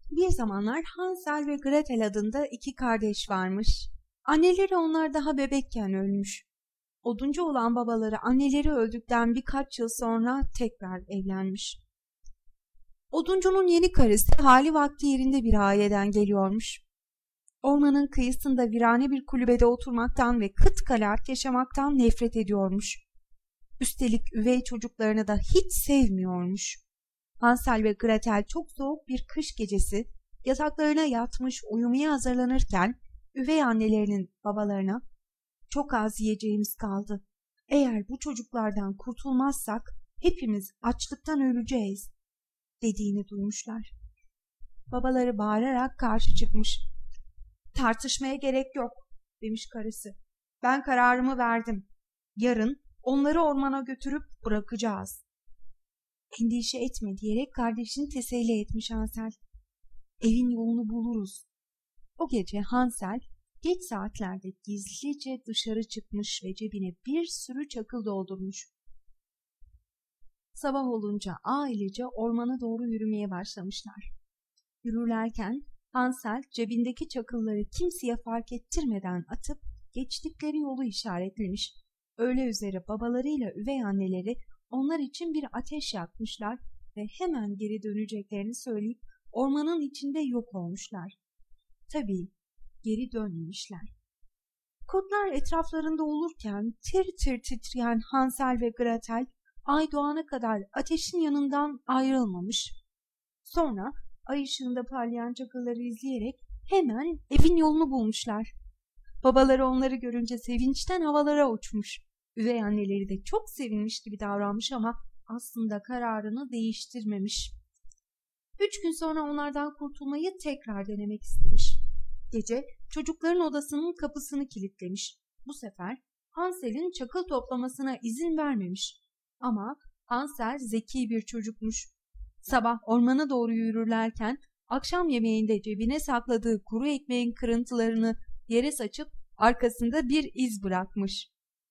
Bir zamanlar Hansel ve Gretel adında iki kardeş varmış. Anneleri onlar daha bebekken ölmüş. Oduncu olan babaları anneleri öldükten birkaç yıl sonra tekrar evlenmiş. Oduncunun yeni karısı hali vakti yerinde bir aileden geliyormuş. Ormanın kıyısında virane bir kulübede oturmaktan ve kıt kanaat yaşamaktan nefret ediyormuş. Üstelik üvey çocuklarını da hiç sevmiyormuş. Hansel ve Gretel çok soğuk bir kış gecesi yataklarına yatmış uyumaya hazırlanırken üvey annelerinin babalarına "Çok az yiyeceğimiz kaldı. Eğer bu çocuklardan kurtulmazsak hepimiz açlıktan öleceğiz" dediğini duymuşlar. Babaları bağırarak karşı çıkmış. "Tartışmaya gerek yok," demiş karısı. "Ben kararımı verdim. Yarın onları ormana götürüp bırakacağız." "Endişe etme," diyerek kardeşini teselli etmiş Hansel. "Evin yolunu buluruz." O gece Hansel geç saatlerde gizlice dışarı çıkmış ve cebine bir sürü çakıl doldurmuş. Sabah olunca ailece ormana doğru yürümeye başlamışlar. Yürürlerken Hansel cebindeki çakılları kimseye fark ettirmeden atıp geçtikleri yolu işaretlemiş. Öğle üzere babalarıyla üvey anneleri onlar için bir ateş yakmışlar ve hemen geri döneceklerini söyleyip ormanın içinde yok olmuşlar. Tabii geri dönmemişler. Kurtlar etraflarında olurken tir tir titreyen Hansel ve Gretel ay doğana kadar ateşin yanından ayrılmamış. Sonra ay ışığında parlayan çakılları izleyerek hemen evin yolunu bulmuşlar. Babaları onları görünce sevinçten havalara uçmuş. Üvey anneleri de çok sevinmiş gibi davranmış ama aslında kararını değiştirmemiş. 3 gün sonra onlardan kurtulmayı tekrar denemek istemiş. Gece çocukların odasının kapısını kilitlemiş. Bu sefer Hansel'in çakıl toplamasına izin vermemiş. Ama Hansel zeki bir çocukmuş. Sabah ormana doğru yürürlerken akşam yemeğinde cebine sakladığı kuru ekmeğin kırıntılarını yere saçıp arkasında bir iz bırakmış.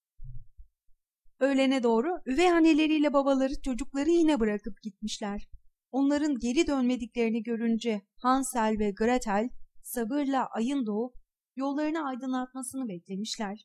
Öğlene doğru üvey anneleriyle babaları çocukları yine bırakıp gitmişler. Onların geri dönmediklerini görünce Hansel ve Gretel sabırla ayın doğup yollarını aydınlatmasını beklemişler.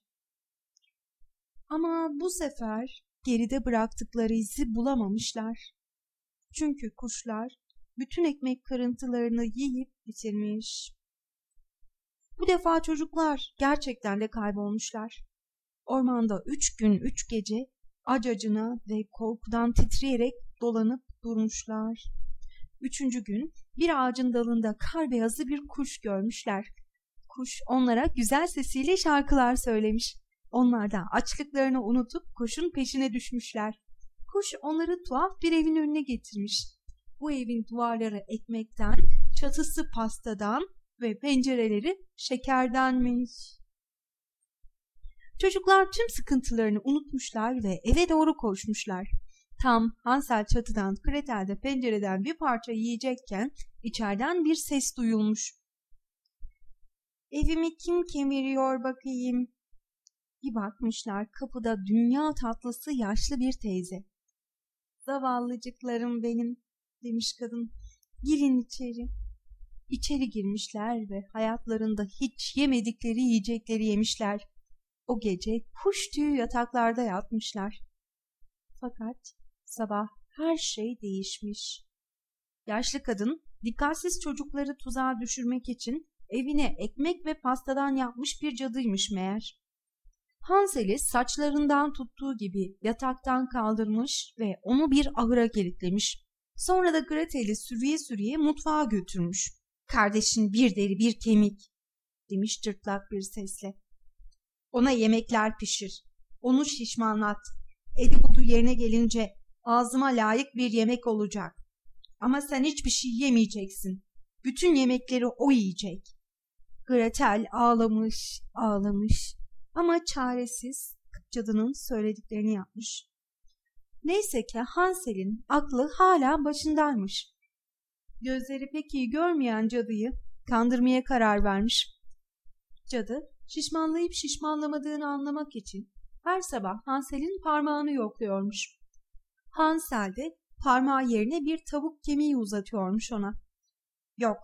Ama bu sefer geride bıraktıkları izi bulamamışlar. Çünkü kuşlar bütün ekmek kırıntılarını yiyip bitirmiş. Bu defa çocuklar gerçekten de kaybolmuşlar. Ormanda 3 gün 3 gece acacına ve korkudan titreyerek dolanıp durmuşlar. 3. gün bir ağacın dalında kar beyazı bir kuş görmüşler. Kuş onlara güzel sesiyle şarkılar söylemiş. Onlar da açlıklarını unutup kuşun peşine düşmüşler. Kuş onları tuhaf bir evin önüne getirmiş. Bu evin duvarları ekmekten, çatısı pastadan ve pencereleri şekerdenmiş. Çocuklar tüm sıkıntılarını unutmuşlar ve eve doğru koşmuşlar. Tam Hansel çatıdan, Gretel de pencereden bir parça yiyecekken içeriden bir ses duyulmuş. "Evimi kim kemiriyor bakayım?" Bir bakmışlar, kapıda dünya tatlısı yaşlı bir teyze. "Zavallıcıklarım benim," demiş kadın. "Girin içeri." İçeri girmişler ve hayatlarında hiç yemedikleri yiyecekleri yemişler. O gece kuş tüyü yataklarda yatmışlar. Fakat sabah her şey değişmiş. Yaşlı kadın dikkatsiz çocukları tuzağa düşürmek için evine ekmek ve pastadan yapmış bir cadıymış meğer. Hansel'i saçlarından tuttuğu gibi yataktan kaldırmış ve onu bir ahıra kilitlemiş. Sonra da Gretel'i sürüye sürüye mutfağa götürmüş. "Kardeşin bir deri bir kemik," demiş cırtlak bir sesle. "Ona yemekler pişir, onu şişmanlat. Eli budu yerine gelince ağzıma layık bir yemek olacak. Ama sen hiçbir şey yemeyeceksin. Bütün yemekleri o yiyecek." Gretel ağlamış, ağlamış ama çaresiz cadının söylediklerini yapmış. Neyse ki Hansel'in aklı hala başındaymış. Gözleri pek iyi görmeyen cadıyı kandırmaya karar vermiş. Cadı şişmanlayıp şişmanlamadığını anlamak için her sabah Hansel'in parmağını yokluyormuş. Hansel de parmağı yerine bir tavuk kemiği uzatıyormuş ona. "Yok,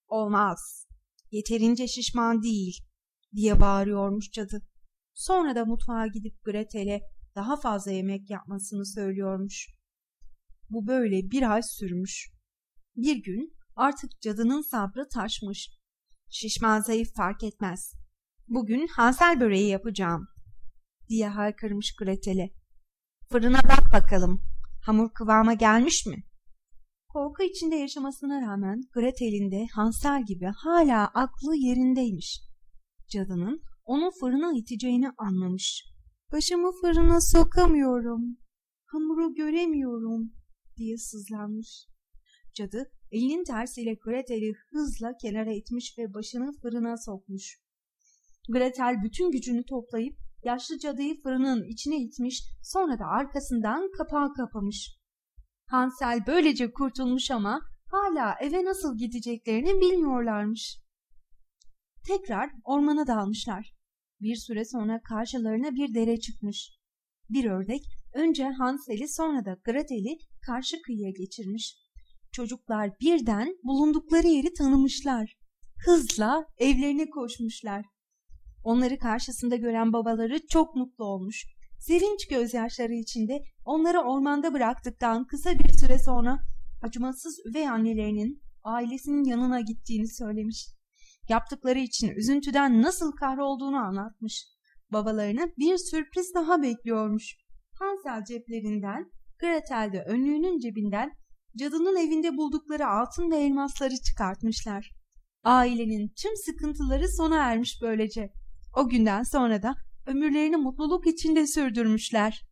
Olmaz, yeterince şişman değil diye bağırıyormuş cadı. Sonra da mutfağa gidip Gretel'e daha fazla yemek yapmasını söylüyormuş. Bu böyle bir ay sürmüş. Bir gün artık cadının sabrı taşmış. Şişman zayıf fark etmez. Bugün Hansel böreği yapacağım diye haykırmış Gretel'e. Fırına bak bakalım. Hamur kıvama gelmiş mi? Korku içinde yaşamasına rağmen Gretel'in de Hansel gibi hala aklı yerindeymiş. Cadının onu fırına iteceğini anlamış. Başımı fırına sokamıyorum, hamuru göremiyorum diye sızlanmış. Cadı elinin tersiyle Gretel'i hızla kenara itmiş ve başını fırına sokmuş. Gretel bütün gücünü toplayıp yaşlı cadıyı fırının içine itmiş, sonra da arkasından kapağı kapamış. Hansel böylece kurtulmuş ama hala eve nasıl gideceklerini bilmiyorlarmış. Tekrar ormana dalmışlar. Bir süre sonra karşılarına bir dere çıkmış. Bir ördek önce Hansel'i sonra da Gretel'i karşı kıyıya geçirmiş. Çocuklar birden bulundukları yeri tanımışlar. Hızla evlerine koşmuşlar. Onları karşısında gören babaları çok mutlu olmuş. Sevinç gözyaşları içinde onları ormanda bıraktıktan kısa bir süre sonra acımasız üvey annelerinin ailesinin yanına gittiğini söylemiş. Yaptıkları için üzüntüden nasıl kahrolduğunu anlatmış. Babalarını bir sürpriz daha bekliyormuş. Hansel ceplerinden, Gretel de önlüğünün cebinden cadının evinde buldukları altın ve elmasları çıkartmışlar. Ailenin tüm sıkıntıları sona ermiş böylece. O günden sonra da ömürlerini mutluluk içinde sürdürmüşler.